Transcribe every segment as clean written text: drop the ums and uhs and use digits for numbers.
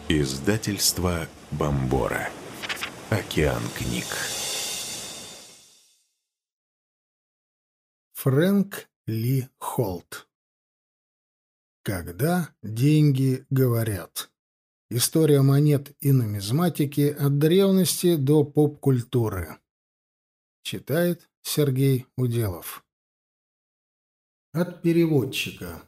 Издательство Бомбора. Океан книг. Фрэнк Ли Холт. Когда деньги говорят. История монет и нумизматики от древности до поп-культуры. Читает Сергей Уделов. От переводчика.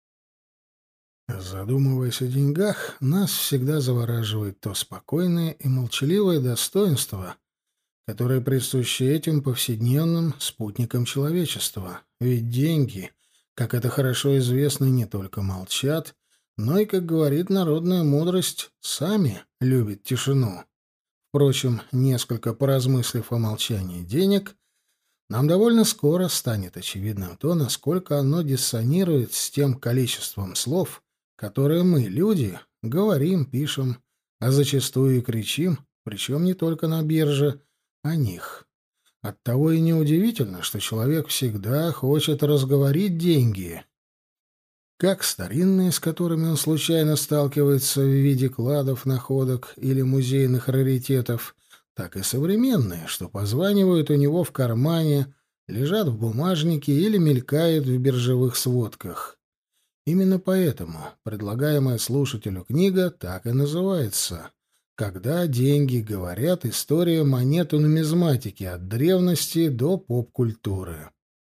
Задумываясь о деньгах, нас всегда завораживает то спокойное и молчаливое достоинство, которое присуще этим повседневным спутникам человечества. Ведь деньги, как это хорошо известно, не только молчат, но и, как говорит народная мудрость, сами любят тишину. Впрочем, несколько поразмыслив о молчании денег, нам довольно скоро станет очевидным то, насколько оно диссонирует с тем количеством слов, которые мы, люди, говорим, пишем, а зачастую и кричим, причем не только на бирже, о них. Оттого и неудивительно, что человек всегда хочет разговорить деньги. Как старинные, с которыми он случайно сталкивается в виде кладов, находок или музейных раритетов, так и современные, что позванивают у него в кармане, лежат в бумажнике или мелькают в биржевых сводках. Именно поэтому предлагаемая слушателю книга так и называется «Когда деньги говорят. История монет и нумизматики от древности до поп-культуры».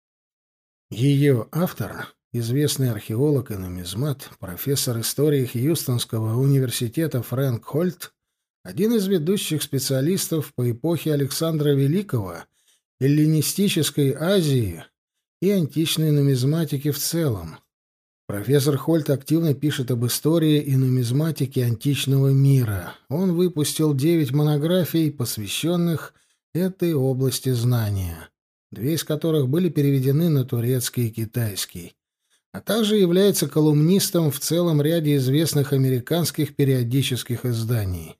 Ее автор — известный археолог и нумизмат, профессор истории Хьюстонского университета Фрэнк Хольт, один из ведущих специалистов по эпохе Александра Великого, эллинистической Азии и античной нумизматики в целом. Профессор Хольт активно пишет об истории и нумизматике античного мира. Он выпустил 9 монографий, посвященных этой области знания, 2 из которых были переведены на турецкий и китайский, а также является колумнистом в целом ряде известных американских периодических изданий.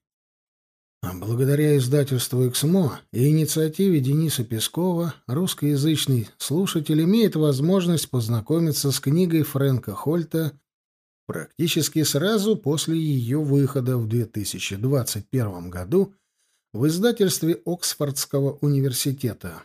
Благодаря издательству «Эксмо» и инициативе Дениса Пескова русскоязычный слушатель имеет возможность познакомиться с книгой Фрэнка Хольта практически сразу после ее выхода в 2021 году в издательстве Оксфордского университета.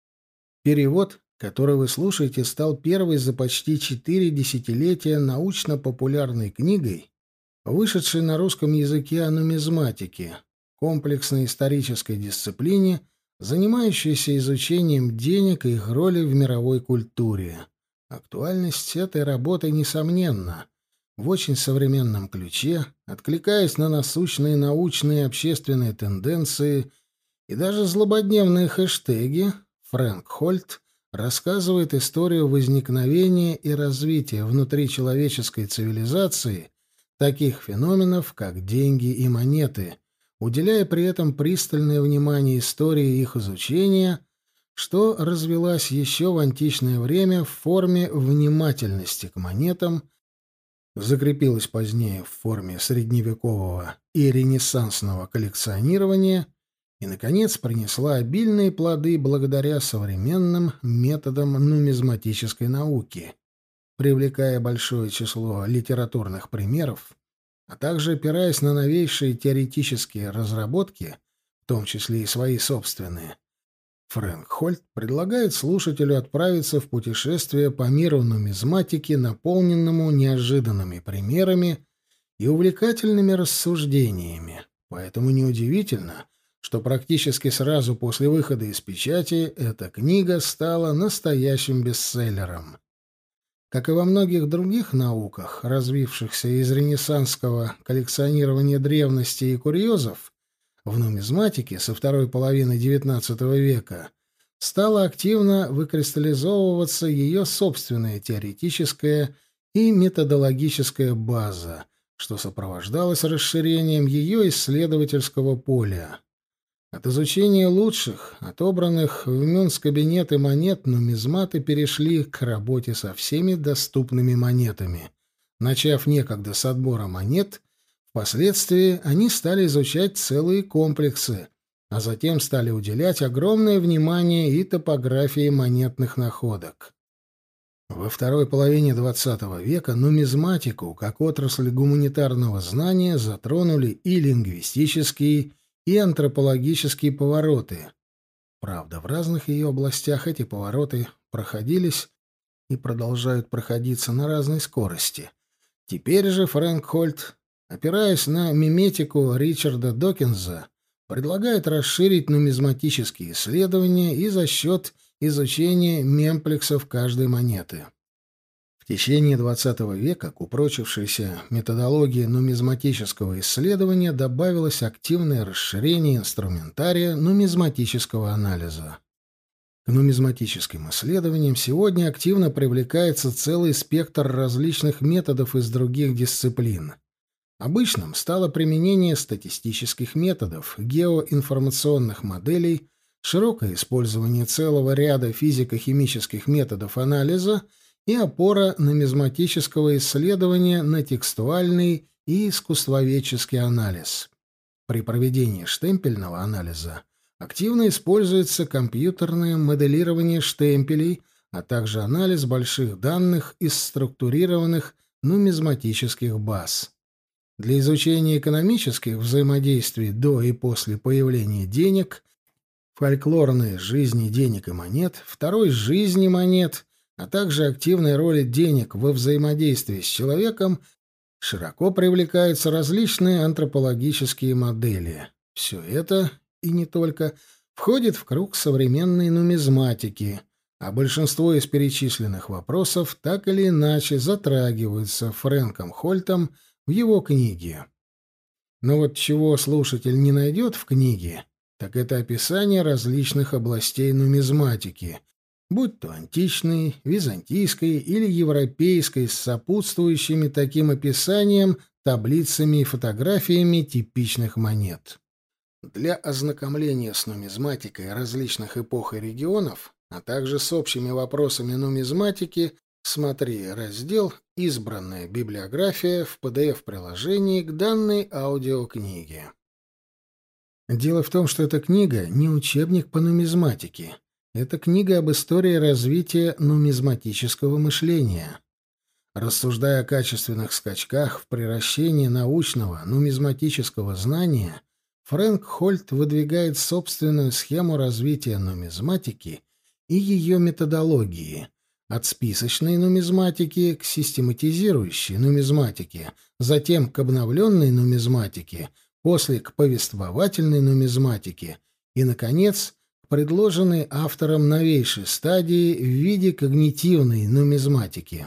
Перевод, который вы слушаете, стал первой за почти 4 десятилетия научно-популярной книгой, вышедшей на русском языке о нумизматике, комплексной исторической дисциплине, занимающейся изучением денег и их роли в мировой культуре. Актуальность этой работы несомненна. В очень современном ключе, откликаясь на насущные научные и общественные тенденции и даже злободневные хэштеги, Фрэнк Хольт рассказывает историю возникновения и развития внутри человеческой цивилизации таких феноменов, как деньги и монеты, уделяя при этом пристальное внимание истории их изучения, что развилась еще в античное время в форме внимательности к монетам, закрепилась позднее в форме средневекового и ренессансного коллекционирования и, наконец, принесла обильные плоды благодаря современным методам нумизматической науки, привлекая большое число литературных примеров, а также опираясь на новейшие теоретические разработки, в том числе и свои собственные. Фрэнк Хольт предлагает слушателю отправиться в путешествие по миру нумизматики, наполненному неожиданными примерами и увлекательными рассуждениями. Поэтому неудивительно, что практически сразу после выхода из печати эта книга стала настоящим бестселлером. Как и во многих других науках, развившихся из ренессансского коллекционирования древностей и курьезов, в нумизматике со второй половины XIX века стала активно выкристаллизовываться ее собственная теоретическая и методологическая база, что сопровождалось расширением ее исследовательского поля. От изучения лучших, отобранных в мюнц-кабинеты монет, нумизматы перешли к работе со всеми доступными монетами. Начав некогда с отбора монет, впоследствии они стали изучать целые комплексы, а затем стали уделять огромное внимание и топографии монетных находок. Во второй половине XX века нумизматику, как отрасль гуманитарного знания, затронули и лингвистические, и антропологические повороты. Правда, в разных ее областях эти повороты проходились и продолжают проходиться на разной скорости. Теперь же Фрэнк Хольт, опираясь на миметику Ричарда Докинза, предлагает расширить нумизматические исследования и за счет изучения мемплексов каждой монеты. В течение XX века к упрочившейся методологии нумизматического исследования добавилось активное расширение инструментария нумизматического анализа. К нумизматическим исследованиям сегодня активно привлекается целый спектр различных методов из других дисциплин. Обычным стало применение статистических методов, геоинформационных моделей, широкое использование целого ряда физико-химических методов анализа и опора нумизматического исследования на текстуальный и искусствоведческий анализ. При проведении штемпельного анализа активно используется компьютерное моделирование штемпелей, а также анализ больших данных из структурированных нумизматических баз. Для изучения экономических взаимодействий до и после появления денег, фольклорной жизни денег и монет, второй жизни монет, а также активной роли денег во взаимодействии с человеком, широко привлекаются различные антропологические модели. Все это, и не только, входит в круг современной нумизматики, а большинство из перечисленных вопросов так или иначе затрагиваются Фрэнком Хольтом в его книге. Но вот чего слушатель не найдет в книге, так это описание различных областей нумизматики, будь то античной, византийской или европейской, с сопутствующими таким описанием, таблицами и фотографиями типичных монет. Для ознакомления с нумизматикой различных эпох и регионов, а также с общими вопросами нумизматики, смотри раздел «Избранная библиография» в PDF-приложении к данной аудиокниге. Дело в том, что эта книга не учебник по нумизматике. Это книга об истории развития нумизматического мышления. Рассуждая о качественных скачках в приращении научного нумизматического знания, Фрэнк Хольт выдвигает собственную схему развития нумизматики и ее методологии, от списочной нумизматики к систематизирующей нумизматике, затем к обновленной нумизматике, после к повествовательной нумизматике и, наконец, к предложенной автором новейшей стадии в виде когнитивной нумизматики.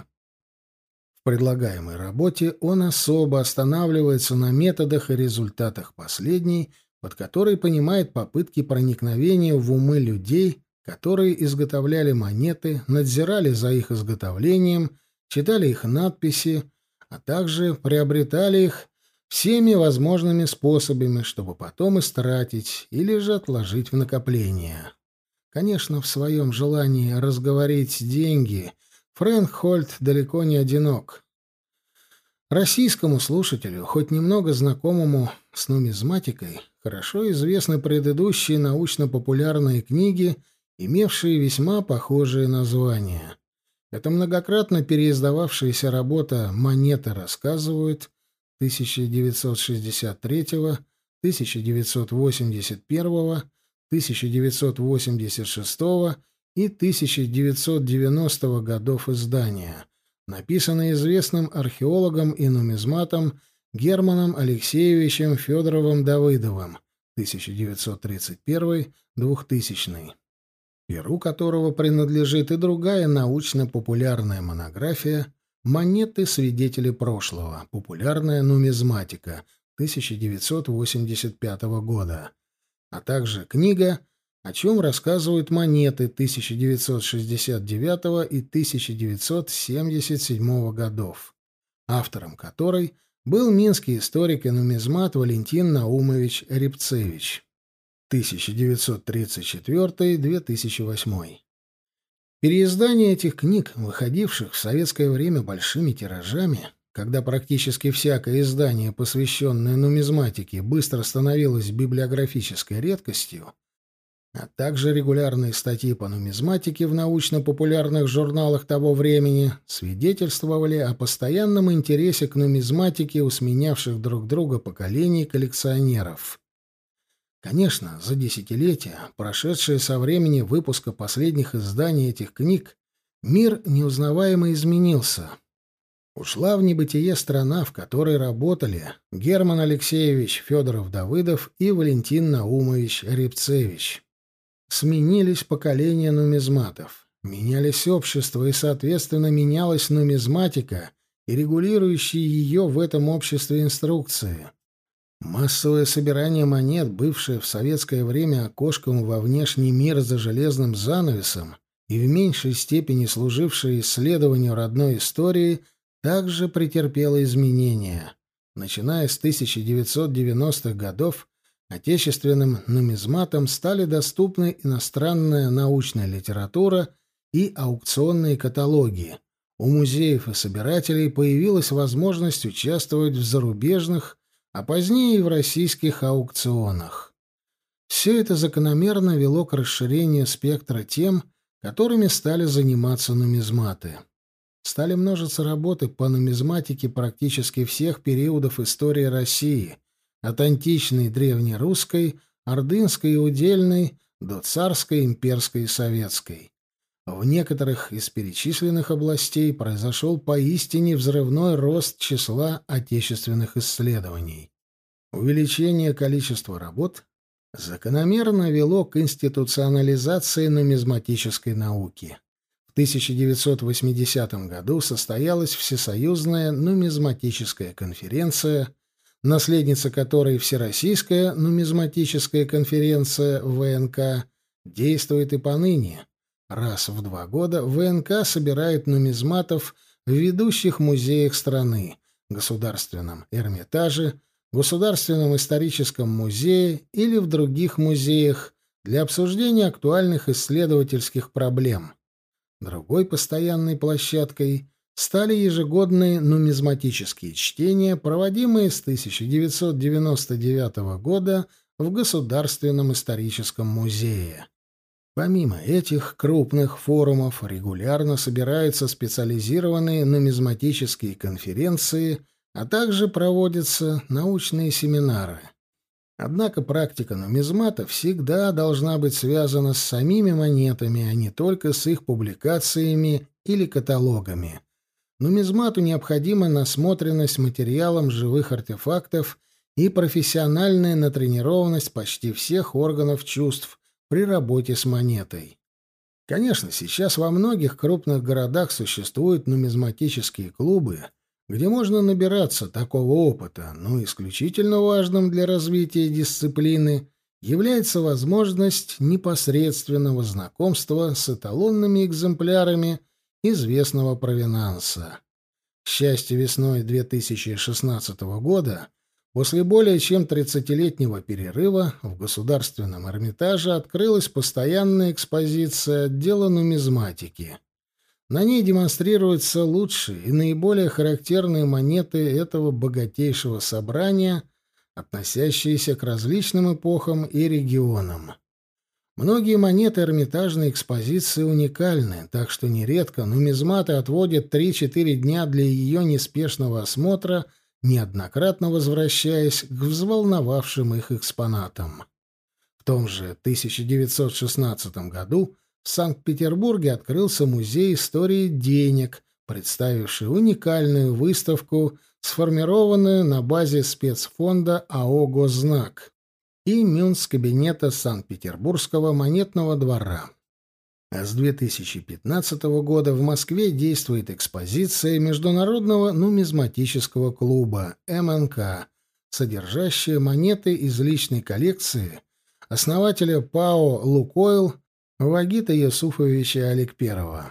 В предлагаемой работе он особо останавливается на методах и результатах последней, под которой понимает попытки проникновения в умы людей, которые изготовляли монеты, надзирали за их изготовлением, читали их надписи, а также приобретали их всеми возможными способами, чтобы потом истратить или же отложить в накопление. Конечно, в своем желании разговорить деньги Фрэнк Хольт далеко не одинок. Российскому слушателю, хоть немного знакомому с нумизматикой, хорошо известны предыдущие научно-популярные книги, имевшие весьма похожие названия. Это многократно переиздававшаяся работа «Монеты рассказывают» 1963, 1981, 1986 и 1990 годов издания, написанная известным археологом и нумизматом Германом Алексеевичем Федоровым-Давыдовым 1931-2000, перу которого принадлежит и другая научно-популярная монография «Монеты. Свидетели прошлого. Популярная нумизматика» 1985 года, а также книга «О чем рассказывают монеты» 1969 и 1977 годов, автором которой был минский историк и нумизмат Валентин Наумович Рябцевич 1934-2008. Переиздание этих книг, выходивших в советское время большими тиражами, когда практически всякое издание, посвященное нумизматике, быстро становилось библиографической редкостью, а также регулярные статьи по нумизматике в научно-популярных журналах того времени свидетельствовали о постоянном интересе к нумизматике у сменявших друг друга поколений коллекционеров. Конечно, за десятилетия, прошедшие со времени выпуска последних изданий этих книг, мир неузнаваемо изменился. Ушла в небытие страна, в которой работали Герман Алексеевич Федоров-Давыдов и Валентин Наумович Рябцевич. Сменились поколения нумизматов, менялись общества и, соответственно, менялась нумизматика и регулирующие ее в этом обществе инструкции. Массовое собирание монет, бывшее в советское время окошком во внешний мир за железным занавесом и в меньшей степени служившее исследованию родной истории, также претерпело изменения. Начиная с 1990-х годов отечественным нумизматам стали доступны иностранная научная литература и аукционные каталоги. У музеев и собирателей появилась возможность участвовать в зарубежных, а позднее и в российских аукционах. Все это закономерно вело к расширению спектра тем, которыми стали заниматься нумизматы. Стали множиться работы по нумизматике практически всех периодов истории России, от античной древнерусской, ордынской и удельной до царской, имперской и советской. В некоторых из перечисленных областей произошел поистине взрывной рост числа отечественных исследований. Увеличение количества работ закономерно вело к институционализации нумизматической науки. В 1980 году состоялась Всесоюзная нумизматическая конференция, наследница которой Всероссийская нумизматическая конференция ВНК действует и поныне. Раз в 2 года ВНК собирает нумизматов в ведущих музеях страны, Государственном Эрмитаже, Государственном историческом музее или в других музеях для обсуждения актуальных исследовательских проблем. Другой постоянной площадкой стали ежегодные нумизматические чтения, проводимые с 1999 года в Государственном историческом музее. Помимо этих крупных форумов регулярно собираются специализированные нумизматические конференции, а также проводятся научные семинары. Однако практика нумизмата всегда должна быть связана с самими монетами, а не только с их публикациями или каталогами. Нумизмату необходима насмотренность материалом живых артефактов и профессиональная натренированность почти всех органов чувств при работе с монетой. Конечно, сейчас во многих крупных городах существуют нумизматические клубы, где можно набираться такого опыта, но исключительно важным для развития дисциплины является возможность непосредственного знакомства с эталонными экземплярами известного провинанса. К счастью, весной 2016 года, после более чем 30-летнего перерыва, в Государственном Эрмитаже открылась постоянная экспозиция отдела нумизматики. На ней демонстрируются лучшие и наиболее характерные монеты этого богатейшего собрания, относящиеся к различным эпохам и регионам. Многие монеты Эрмитажной экспозиции уникальны, так что нередко нумизматы отводят 3-4 дня для ее неспешного осмотра, неоднократно возвращаясь к взволновавшим их экспонатам. В том же 1916 году в Санкт-Петербурге открылся Музей истории денег, представивший уникальную выставку, сформированную на базе спецфонда АО «Госзнак» и Мюнц-кабинета Санкт-Петербургского монетного двора. А с 2015 года в Москве действует экспозиция Международного нумизматического клуба МНК, содержащая монеты из личной коллекции основателя ПАО «Лукойл» Вагита Юсуфовича Аликперова.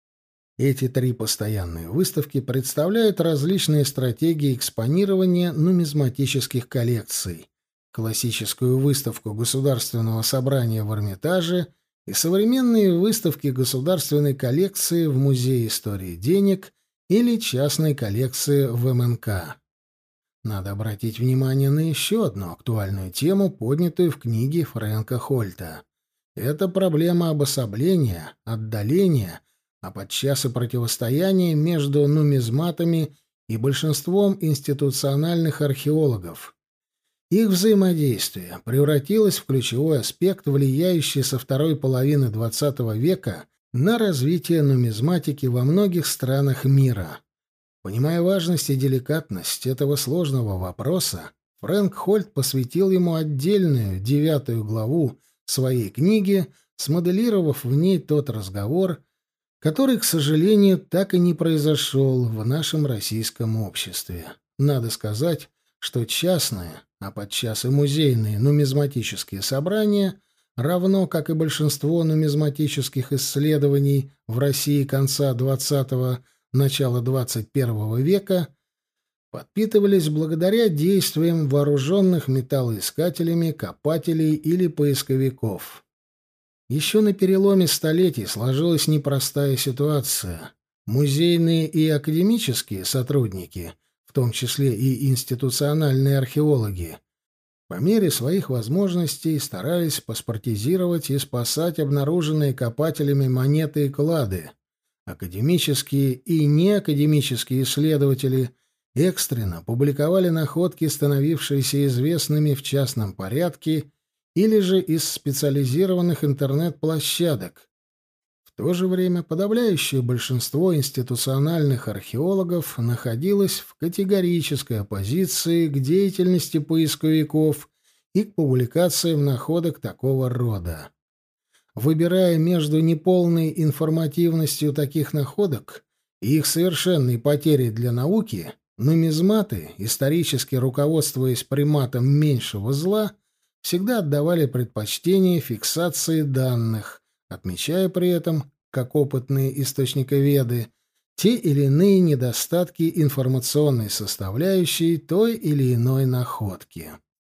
Эти 3 постоянные выставки представляют различные стратегии экспонирования нумизматических коллекций, классическую выставку Государственного собрания в Эрмитаже и современные выставки государственной коллекции в Музее истории денег или частной коллекции в МНК. Надо обратить внимание на еще одну актуальную тему, поднятую в книге Фрэнка Хольта. Это проблема обособления, отдаления, а подчас и противостояния между нумизматами и большинством институциональных археологов. Их взаимодействие превратилось в ключевой аспект, влияющий со второй половины XX века на развитие нумизматики во многих странах мира. Понимая важность и деликатность этого сложного вопроса, Фрэнк Хольт посвятил ему отдельную 9 главу своей книги, смоделировав в ней тот разговор, который, к сожалению, так и не произошел в нашем российском обществе. Надо сказать, что частные, а подчас и музейные нумизматические собрания, равно как и большинство нумизматических исследований в России конца XX – начала XXI века, подпитывались благодаря действиям вооруженных металлоискателями, копателей или поисковиков. Еще на переломе столетий сложилась непростая ситуация. Музейные и академические сотрудники, в том числе и институциональные археологи, по мере своих возможностей старались паспортизировать и спасать обнаруженные копателями монеты и клады. Академические и неакадемические исследователи экстренно публиковали находки, становившиеся известными в частном порядке, или же из специализированных интернет-площадок. В то же время подавляющее большинство институциональных археологов находилось в категорической оппозиции к деятельности поисковиков и к публикациям находок такого рода. Выбирая между неполной информативностью таких находок и их совершенной потерей для науки, нумизматы, исторически руководствуясь приматом меньшего зла, всегда отдавали предпочтение фиксации данных, отмечая при этом, как опытные источниковеды, те или иные недостатки информационной составляющей той или иной находки.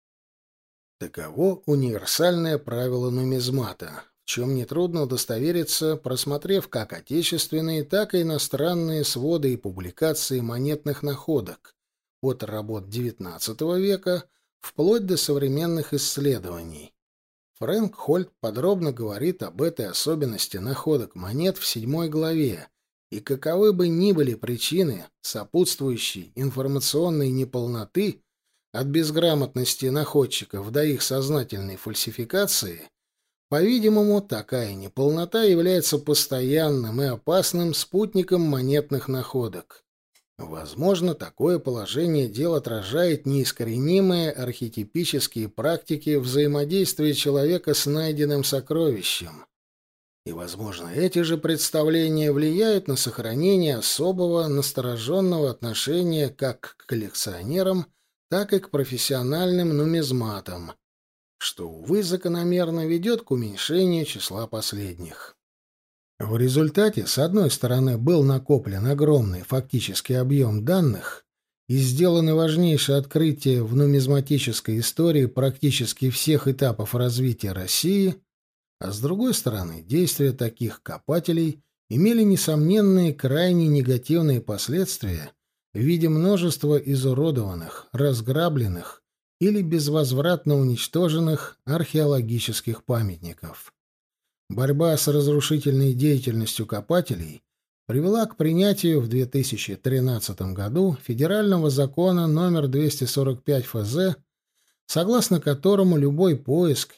Таково универсальное правило нумизмата, в чем нетрудно удостовериться, просмотрев как отечественные, так и иностранные своды и публикации монетных находок от работ XIX века вплоть до современных исследований. Фрэнк Хольт подробно говорит об этой особенности находок монет в 7 главе, и каковы бы ни были причины сопутствующей информационной неполноты от безграмотности находчиков до их сознательной фальсификации, по-видимому, такая неполнота является постоянным и опасным спутником монетных находок. Возможно, такое положение дел отражает неискоренимые архетипические практики взаимодействия человека с найденным сокровищем. И, возможно, эти же представления влияют на сохранение особого настороженного отношения как к коллекционерам, так и к профессиональным нумизматам, что, увы, закономерно ведет к уменьшению числа последних. В результате, с одной стороны, был накоплен огромный фактический объем данных и сделаны важнейшие открытия в нумизматической истории практически всех этапов развития России, а с другой стороны, действия таких копателей имели несомненные крайне негативные последствия в виде множества изуродованных, разграбленных или безвозвратно уничтоженных археологических памятников. Борьба с разрушительной деятельностью копателей привела к принятию в 2013 году федерального закона номер 245 ФЗ, согласно которому любой поиск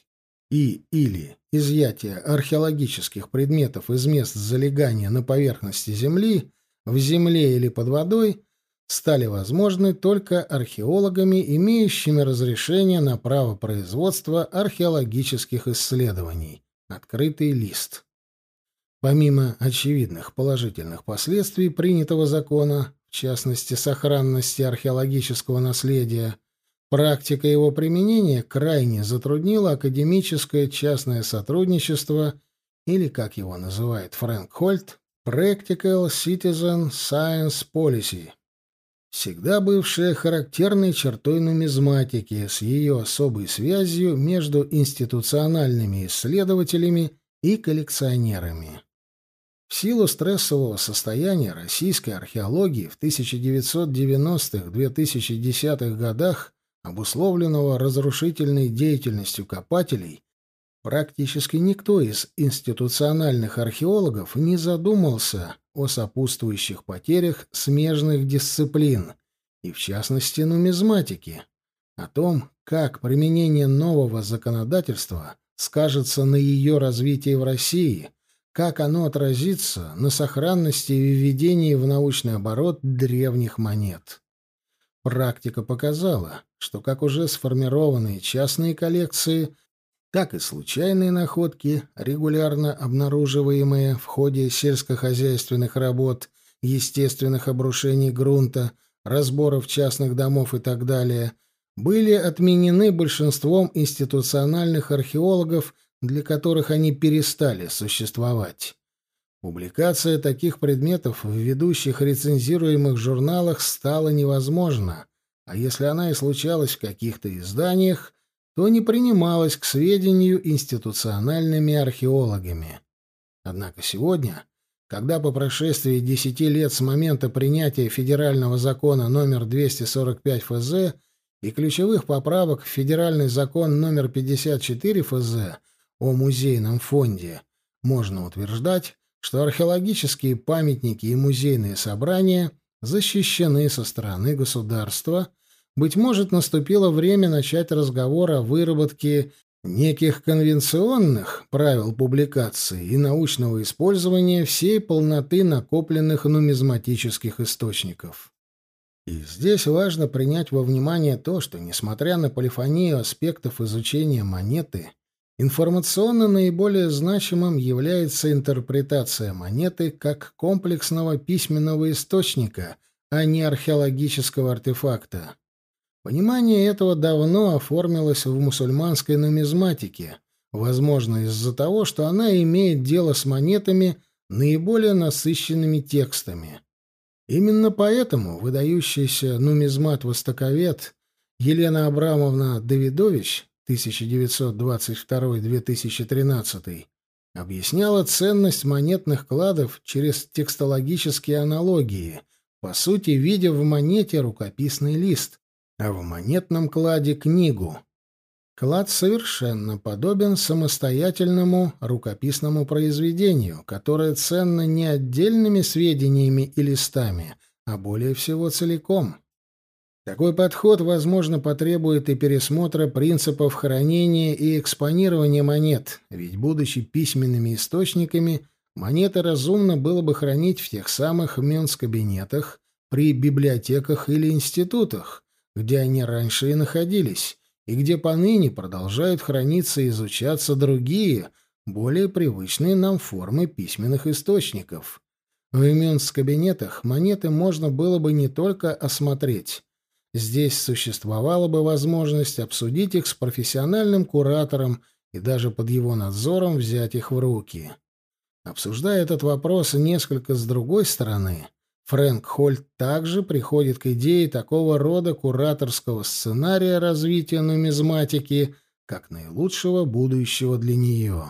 и/или изъятие археологических предметов из мест залегания на поверхности земли, в земле или под водой стали возможны только археологами, имеющими разрешение на право производства археологических исследований. Открытый лист. Помимо очевидных положительных последствий принятого закона, в частности, сохранности археологического наследия, практика его применения крайне затруднила академическое частное сотрудничество, или, как его называет Фрэнк Хольт, Practical Citizen Science Policy, всегда бывшая характерной чертой нумизматики с ее особой связью между институциональными исследователями и коллекционерами. В силу стрессового состояния российской археологии в 1990-2010-х годах, обусловленного разрушительной деятельностью копателей, Практически никто из институциональных археологов не задумался о сопутствующих потерях смежных дисциплин, и в частности нумизматики, о том, как применение нового законодательства скажется на ее развитии в России, как оно отразится на сохранности и введении в научный оборот древних монет. Практика показала, что как уже сформированные частные коллекции, так и случайные находки, регулярно обнаруживаемые в ходе сельскохозяйственных работ, естественных обрушений грунта, разборов частных домов и так далее, были отменены большинством институциональных археологов, для которых они перестали существовать. Публикация таких предметов в ведущих рецензируемых журналах стала невозможна, а если она и случалась в каких-то изданиях, то не принималась к сведению институциональными археологами. Однако сегодня, когда по прошествии 10 лет с момента принятия федерального закона номер 245 ФЗ и ключевых поправок в федеральный закон номер 54 ФЗ о музейном фонде, можно утверждать, что археологические памятники и музейные собрания защищены со стороны государства. Быть может, наступило время начать разговор о выработке неких конвенционных правил публикации и научного использования всей полноты накопленных нумизматических источников. И здесь важно принять во внимание то, что, несмотря на полифонию аспектов изучения монеты, информационно наиболее значимым является интерпретация монеты как комплексного письменного источника, а не археологического артефакта. Понимание этого давно оформилось в мусульманской нумизматике, возможно, из-за того, что она имеет дело с монетами наиболее насыщенными текстами. Именно поэтому выдающийся нумизмат-востоковед Елена Абрамовна Давидович 1922-2013 объясняла ценность монетных кладов через текстологические аналогии, по сути, видя в монете рукописный лист, а в монетном кладе — книгу. Клад совершенно подобен самостоятельному рукописному произведению, которое ценно не отдельными сведениями и листами, а более всего целиком. Такой подход, возможно, потребует и пересмотра принципов хранения и экспонирования монет, ведь, будучи письменными источниками, монеты разумно было бы хранить в тех самых менскабинетах, при библиотеках или институтах, где они раньше и находились, и где поныне продолжают храниться и изучаться другие, более привычные нам формы письменных источников. В менскабинетах монеты можно было бы не только осмотреть. Здесь существовала бы возможность обсудить их с профессиональным куратором и даже под его надзором взять их в руки. Обсуждая этот вопрос несколько с другой стороны, Фрэнк Хольт также приходит к идее такого рода кураторского сценария развития нумизматики как наилучшего будущего для нее.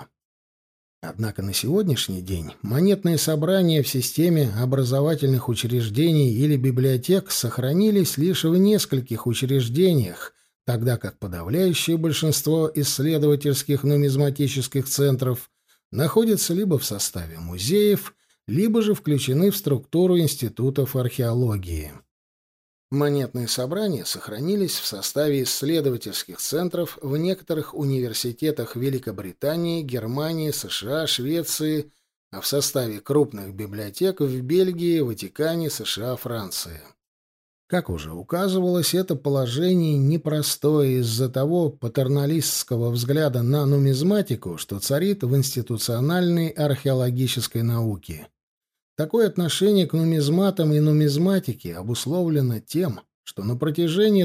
Однако на сегодняшний день монетные собрания в системе образовательных учреждений или библиотек сохранились лишь в нескольких учреждениях, тогда как подавляющее большинство исследовательских нумизматических центров находятся либо в составе музеев, либо же включены в структуру институтов археологии. Монетные собрания сохранились в составе исследовательских центров в некоторых университетах Великобритании, Германии, США, Швеции, а в составе крупных библиотек в Бельгии, Ватикане, США, Франции. Как уже указывалось, это положение непростое из-за того патерналистского взгляда на нумизматику, что царит в институциональной археологической науке. Такое отношение к нумизматам и нумизматике обусловлено тем, что на протяжении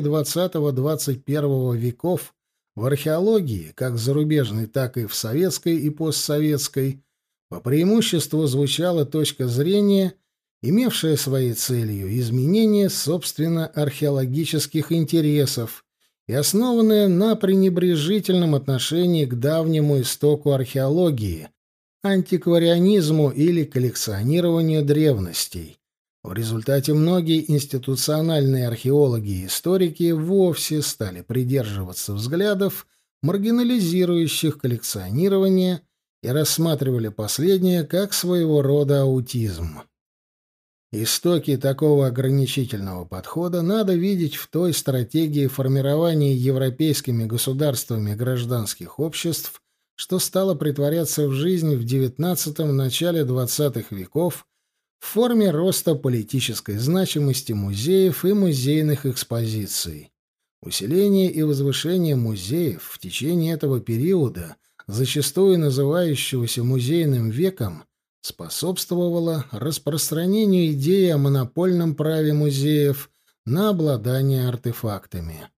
XX-XXI веков в археологии, как зарубежной, так и в советской и постсоветской, по преимуществу звучала точка зрения, имевшая своей целью изменение, собственно, археологических интересов и основанная на пренебрежительном отношении к давнему истоку археологии, антикварианизму или коллекционированию древностей. В результате многие институциональные археологи и историки вовсе стали придерживаться взглядов, маргинализирующих коллекционирование и рассматривали последнее как своего рода аутизм. Истоки такого ограничительного подхода надо видеть в той стратегии формирования европейскими государствами гражданских обществ, что стало притворяться в жизнь в XIX – начале XX веков в форме роста политической значимости музеев и музейных экспозиций. Усиление и возвышение музеев в течение этого периода, зачастую называющегося музейным веком, способствовало распространению идеи о монопольном праве музеев на обладание артефактами.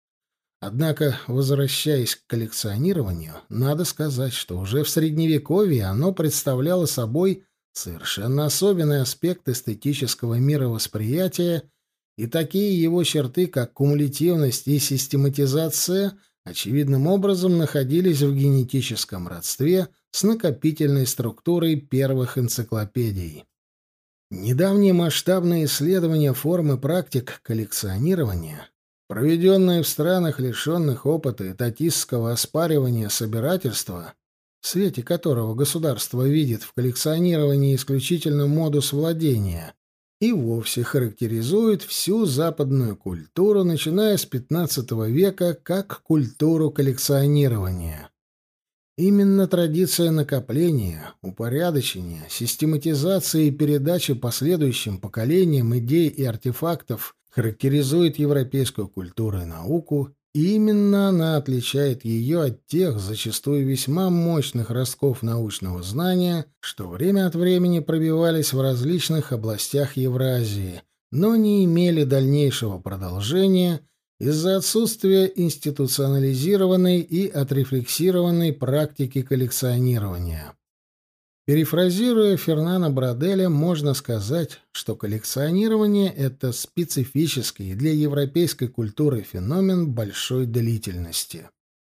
Однако, возвращаясь к коллекционированию, надо сказать, что уже в Средневековье оно представляло собой совершенно особенный аспект эстетического мировосприятия, и такие его черты, как кумулятивность и систематизация, очевидным образом находились в генетическом родстве с накопительной структурой первых энциклопедий. Недавние масштабные исследования форм и практик коллекционирования, проведенные в странах, лишенных опыта этатистского оспаривания собирательства, в свете которого государство видит в коллекционировании исключительно модус владения, и вовсе характеризуют всю западную культуру, начиная с XV века, как культуру коллекционирования. Именно традиция накопления, упорядочения, систематизации и передачи последующим поколениям идей и артефактов характеризует европейскую культуру и науку, и именно она отличает ее от тех зачастую весьма мощных ростков научного знания, что время от времени пробивались в различных областях Евразии, но не имели дальнейшего продолжения из-за отсутствия институционализированной и отрефлексированной практики коллекционирования. Перефразируя Фернана Браделя, можно сказать, что коллекционирование — это специфический для европейской культуры феномен большой длительности.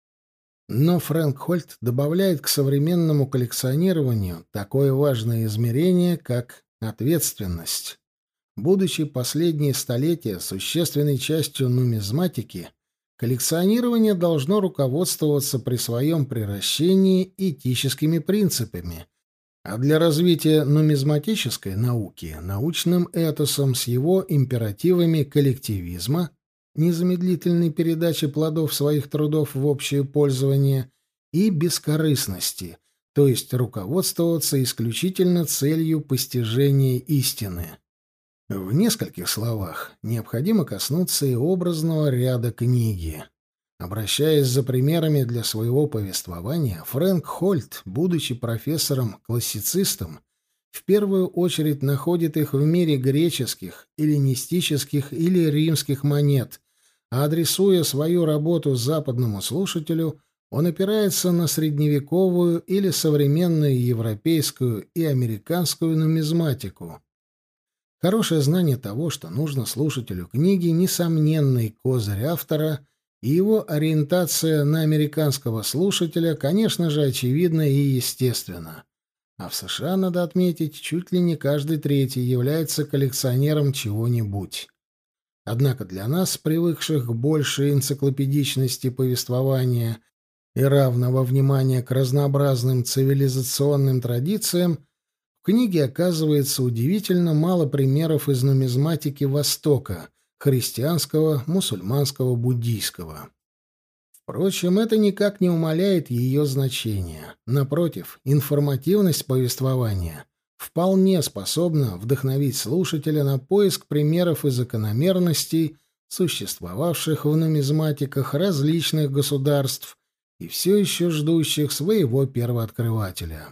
Но Фрэнк Хольт добавляет к современному коллекционированию такое важное измерение, как ответственность. Будучи последние столетия существенной частью нумизматики, коллекционирование должно руководствоваться при своем приращении этическими принципами, а для развития нумизматической науки — научным этосом с его императивами коллективизма, незамедлительной передачи плодов своих трудов в общее пользование и бескорыстности, то есть руководствоваться исключительно целью постижения истины. В нескольких словах необходимо коснуться и образного ряда книги. Обращаясь за примерами для своего повествования, Фрэнк Хольт, будучи профессором-классицистом, в первую очередь находит их в мире греческих, эллинистических или римских монет, а адресуя свою работу западному слушателю, он опирается на средневековую или современную европейскую и американскую нумизматику. Хорошее знание того, что нужно слушателю книги, несомненный козырь автора, и его ориентация на американского слушателя, конечно же, очевидна и естественна. А в США, надо отметить, чуть ли не каждый третий является коллекционером чего-нибудь. Однако для нас, привыкших к большей энциклопедичности повествования и равного внимания к разнообразным цивилизационным традициям, в книге оказывается удивительно мало примеров из нумизматики Востока — христианского, мусульманского, буддийского. Впрочем, это никак не умаляет ее значения. Напротив, информативность повествования вполне способна вдохновить слушателя на поиск примеров и закономерностей, существовавших в нумизматиках различных государств и все еще ждущих своего первооткрывателя.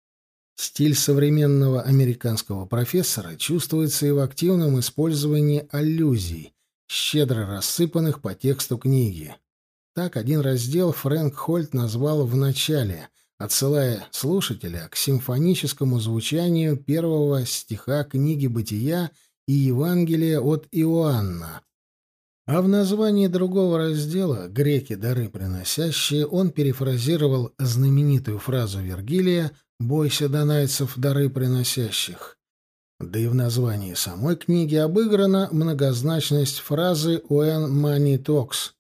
Стиль современного американского профессора чувствуется и в активном использовании аллюзий, щедро рассыпанных по тексту книги. Так один раздел Фрэнк Хольт назвал «В начале», отсылая слушателя к симфоническому звучанию первого стиха книги «Бытия» и Евангелия от Иоанна. А в названии другого раздела «Греки, дары приносящие» он перефразировал знаменитую фразу Вергилия «Бойся донайцев, дары приносящих». Да и в названии самой книги обыграна многозначность фразы «When money talks».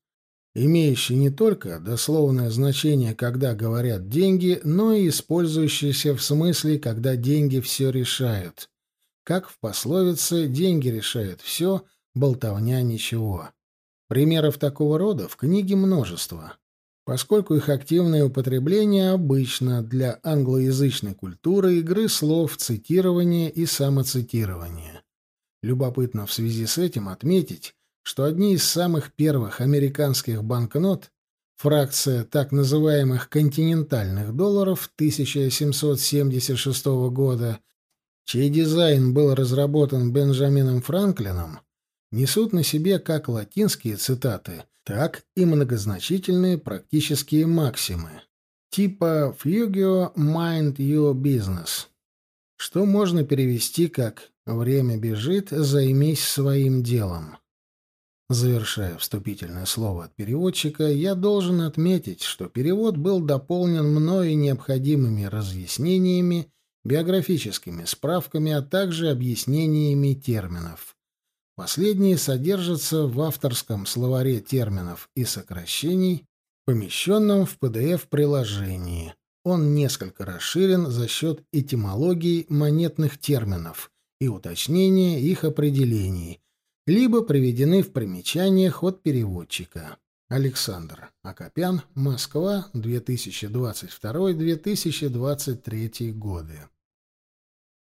имеющий не только дословное значение, когда говорят «деньги», но и использующийся в смысле, когда деньги все решают. Как в пословице «деньги решают все, болтовня ничего». Примеров такого рода в книге множество, поскольку их активное употребление обычно для англоязычной культуры игры слов, цитирования и самоцитирования. Любопытно в связи с этим отметить, что одни из самых первых американских банкнот, фракция так называемых континентальных долларов 1776 года, чей дизайн был разработан Бенджамином Франклином, несут на себе как латинские цитаты, так и многозначительные практические максимы, типа «Fugio mind your business», что можно перевести как «время бежит, займись своим делом». Завершая вступительное слово от переводчика, я должен отметить, что перевод был дополнен мною необходимыми разъяснениями, биографическими справками, а также объяснениями терминов. Последние содержатся в авторском словаре терминов и сокращений, помещенном в PDF-приложении. Он несколько расширен за счет этимологии монетных терминов и уточнения их определений, либо приведены в примечаниях от переводчика. Александр Акопян, Москва, 2022-2023 годы.